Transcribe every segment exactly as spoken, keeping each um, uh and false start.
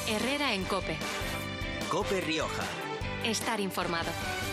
Herrera en COPE. COPE Rioja. Estar informado.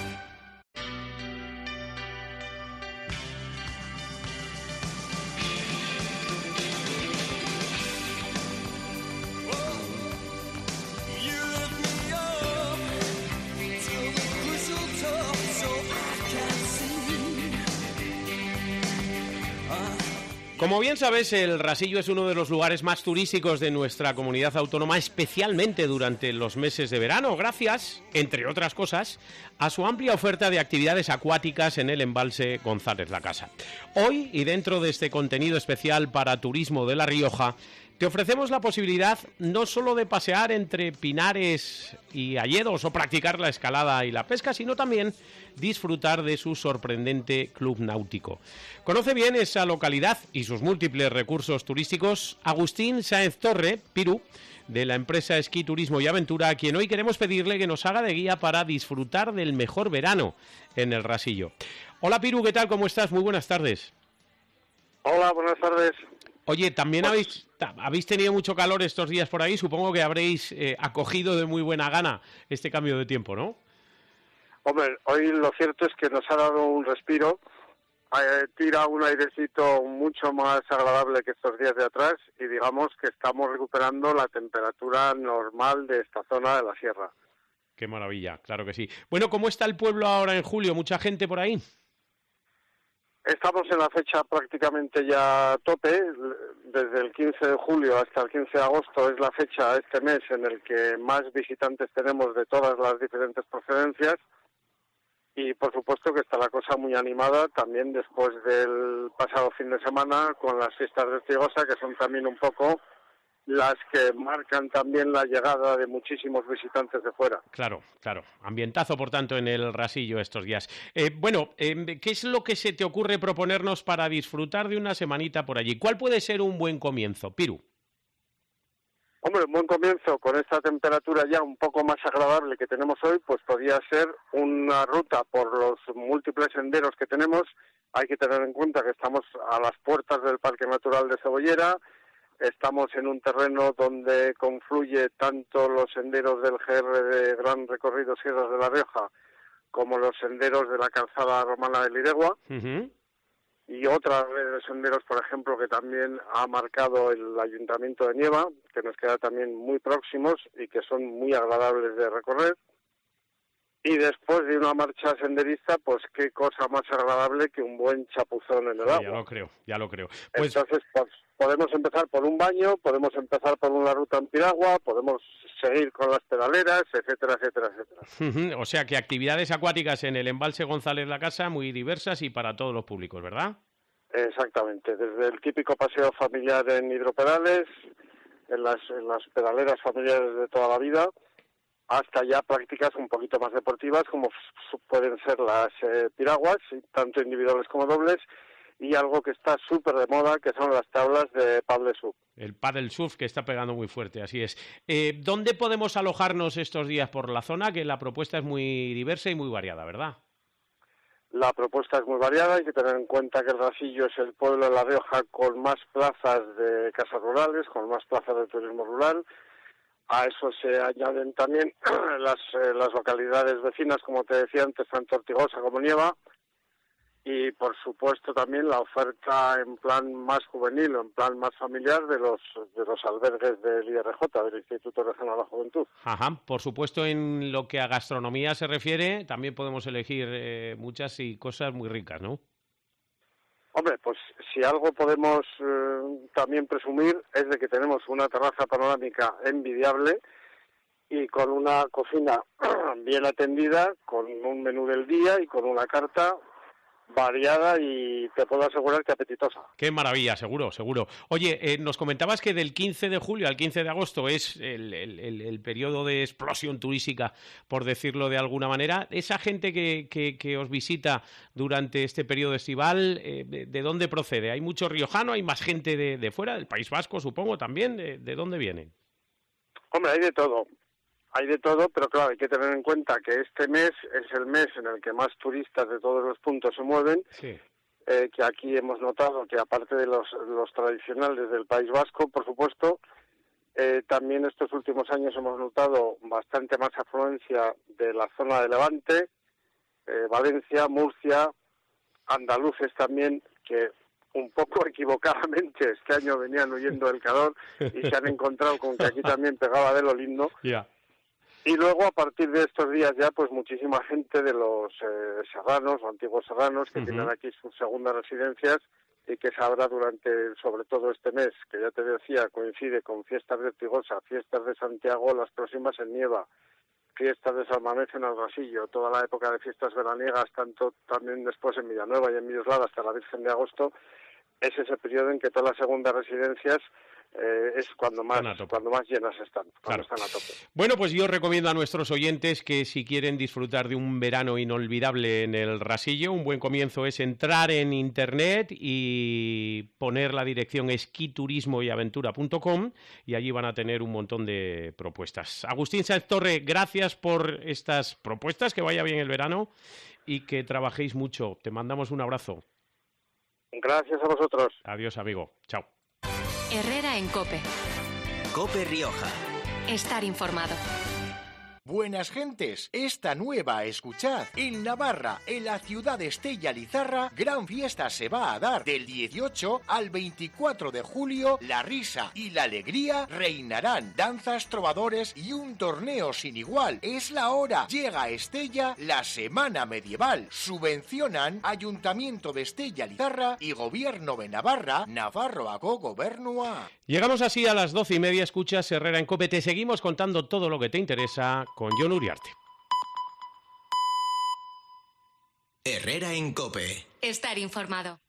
Como bien sabes, el Rasillo es uno de los lugares más turísticos de nuestra comunidad autónoma, especialmente durante los meses de verano, gracias, entre otras cosas, a su amplia oferta de actividades acuáticas en el embalse González La Casa. Hoy, y dentro de este contenido especial para turismo de La Rioja, te ofrecemos la posibilidad no solo de pasear entre pinares y hayedos o practicar la escalada y la pesca, sino también disfrutar de su sorprendente club náutico. Conoce bien esa localidad y sus múltiples recursos turísticos Agustín Sáenz Torre, Piru, de la empresa Esquí Turismo y Aventura, a quien hoy queremos pedirle que nos haga de guía para disfrutar del mejor verano en el Rasillo. Hola Piru, ¿qué tal? ¿Cómo estás? Muy buenas tardes. Hola, buenas tardes. Oye, también habéis, habéis tenido mucho calor estos días por ahí, supongo que habréis eh, acogido de muy buena gana este cambio de tiempo, ¿no? Hombre, hoy lo cierto es que nos ha dado un respiro, eh, tira un airecito mucho más agradable que estos días de atrás y digamos que estamos recuperando la temperatura normal de esta zona de la sierra. Qué maravilla, claro que sí. Bueno, ¿cómo está el pueblo ahora en julio? ¿Mucha gente por ahí? Estamos en la fecha prácticamente ya a tope, desde el quince de julio hasta el quince de agosto es la fecha este mes en el que más visitantes tenemos de todas las diferentes procedencias y por supuesto que está la cosa muy animada también después del pasado fin de semana con las fiestas de Ortigosa, que son también un poco las que marcan también la llegada de muchísimos visitantes de fuera. Claro, claro. Ambientazo, por tanto, en el Rasillo estos días. Eh, bueno, eh, ¿qué es lo que se te ocurre proponernos para disfrutar de una semanita por allí? ¿Cuál puede ser un buen comienzo, Piru? Hombre, un buen comienzo con esta temperatura ya un poco más agradable que tenemos hoy, pues podría ser una ruta por los múltiples senderos que tenemos. Hay que tener en cuenta que estamos a las puertas del Parque Natural de Cebollera. Estamos en un terreno donde confluye tanto los senderos del G R de Gran Recorrido Sierras de La Rioja como los senderos de la calzada romana de Liregua. Uh-huh. Y otra red de senderos, por ejemplo, que también ha marcado el Ayuntamiento de Nieva, que nos queda también muy próximos y que son muy agradables de recorrer. Y después de una marcha senderista, pues qué cosa más agradable que un buen chapuzón en el Sí, agua. Ya lo creo, ya lo creo. Pues... Entonces, pues podemos empezar por un baño, podemos empezar por una ruta en piragua, podemos seguir con las pedaleras, etcétera, etcétera, etcétera. Uh-huh. O sea que actividades acuáticas en el embalse González La Casa muy diversas y para todos los públicos, ¿verdad? Exactamente, desde el típico paseo familiar en hidropedales, en las, en las pedaleras familiares de toda la vida, hasta ya prácticas un poquito más deportivas como f- pueden ser las eh, piraguas, tanto individuales como dobles, y algo que está súper de moda, que son las tablas de paddle surf. El paddle surf que está pegando muy fuerte, así es. Eh, ¿Dónde podemos alojarnos estos días por la zona? Que la propuesta es muy diversa y muy variada, ¿verdad? La propuesta es muy variada, hay que tener en cuenta que el Rasillo es el pueblo de La Rioja con más plazas de casas rurales, con más plazas de turismo rural. A eso se añaden también las, eh, las localidades vecinas, como te decía antes, tanto Ortigosa como Nieva, y por supuesto también la oferta en plan más juvenil o en plan más familiar de los de los albergues del I R J, del Instituto Regional de la Juventud. Ajá, por supuesto en lo que a gastronomía se refiere, también podemos elegir eh, muchas y cosas muy ricas, ¿no? Hombre, pues si algo podemos eh, también presumir es de que tenemos una terraza panorámica envidiable y con una cocina bien atendida, con un menú del día y con una carta variada y te puedo asegurar que apetitosa. Qué maravilla, seguro, seguro. Oye, eh, nos comentabas que del quince de julio al quince de agosto es el, el, el, el periodo de explosión turística, por decirlo de alguna manera. Esa gente que, que, que os visita durante este periodo estival, eh, de, ¿de dónde procede? ¿Hay mucho riojano? ¿Hay más gente de, de fuera, del País Vasco, supongo, también? ¿De, de dónde vienen? Hombre, hay de todo. Hay de todo, pero claro, hay que tener en cuenta que este mes es el mes en el que más turistas de todos los puntos se mueven, Sí. eh, que aquí hemos notado que aparte de los, los tradicionales del País Vasco, por supuesto, Eh, también estos últimos años hemos notado bastante más afluencia de la zona de Levante, eh, Valencia, Murcia, andaluces también, que un poco equivocadamente este año venían huyendo del calor y se han encontrado con que aquí también pegaba de lo lindo. Yeah. Y luego, a partir de estos días ya, pues muchísima gente de los eh, serranos, o antiguos serranos, que uh-huh. tienen aquí sus segundas residencias y que sabrá durante, sobre todo este mes, que ya te decía, coincide con fiestas de Ortigosa, fiestas de Santiago, las próximas en Nieva, fiestas de San Mamés en el Rasillo, toda la época de fiestas veraniegas, tanto también después en Villanueva y en Miroslava hasta la Virgen de Agosto, es ese periodo en que todas las segundas residencias eh, es cuando más cuando más llenas están, cuando claro. están a tope. Bueno, pues yo recomiendo a nuestros oyentes que si quieren disfrutar de un verano inolvidable en el Rasillo, un buen comienzo es entrar en internet y poner la dirección esquiturismo y aventura punto com y allí van a tener un montón de propuestas. Agustín Sáenz Torre, gracias por estas propuestas, que vaya bien el verano y que trabajéis mucho. Te mandamos un abrazo. Gracias a vosotros. Adiós, amigo. Chao. Herrera en COPE. COPE Rioja. Estar informado. Buenas gentes, esta nueva escuchad. En Navarra, en la ciudad de Estella Lizarra, gran fiesta se va a dar. Del dieciocho al veinticuatro de julio, la risa y la alegría reinarán. Danzas, trovadores y un torneo sin igual. Es la hora. Llega a Estella la Semana Medieval. Subvencionan Ayuntamiento de Estella Lizarra y Gobierno de Navarra, Nafarroako Gobernua. Llegamos así a las doce y media, escuchas Herrera en COPE. Te seguimos contando todo lo que te interesa con Jon Uriarte. Herrera en COPE. Estar informado.